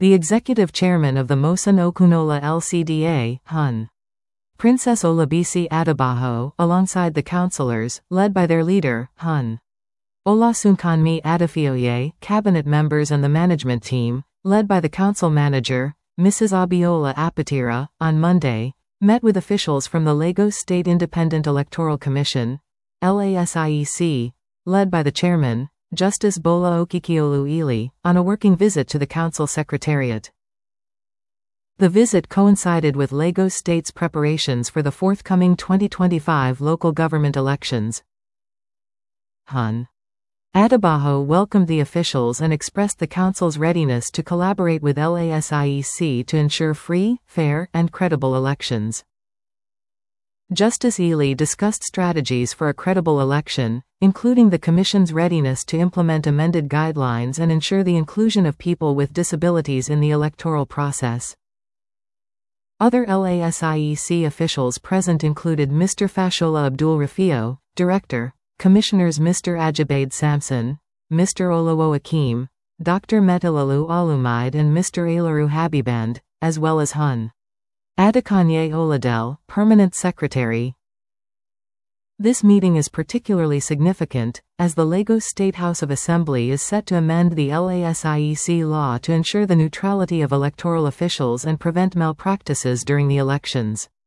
the executive chairman of the Moson Okunola LCDA, Hun. Princess Olabisi Adebayo, alongside the councillors, led by their leader, Hun. Olasunkanmi Adefioye, cabinet members and the management team, led by the council manager, Mrs. Abiola Apatira, on Monday, met with officials from the Lagos State Independent Electoral Commission, LASIEC, led by the chairman, Justice Bola Okikiolu Ili, on a working visit to the council secretariat. The visit coincided with Lagos State's preparations for the forthcoming 2025 local government elections. Hun. Adebayo welcomed the officials and expressed the council's readiness to collaborate with LASIEC to ensure free, fair, and credible elections. Justice Ili discussed strategies for a credible election, including the Commission's readiness to implement amended guidelines and ensure the inclusion of people with disabilities in the electoral process. Other LASIEC officials present included Mr. Fashola Abdul Rafio, Director, Commissioners Mr. Ajibade Samson, Mr. Olowo Akeem, Dr. Metilalu Alumide and Mr. Ailaru Habiband, as well as Hun. Adekanye Oladel, Permanent Secretary. This meeting is particularly significant, as the Lagos State House of Assembly is set to amend the LASIEC law to ensure the neutrality of electoral officials and prevent malpractices during the elections.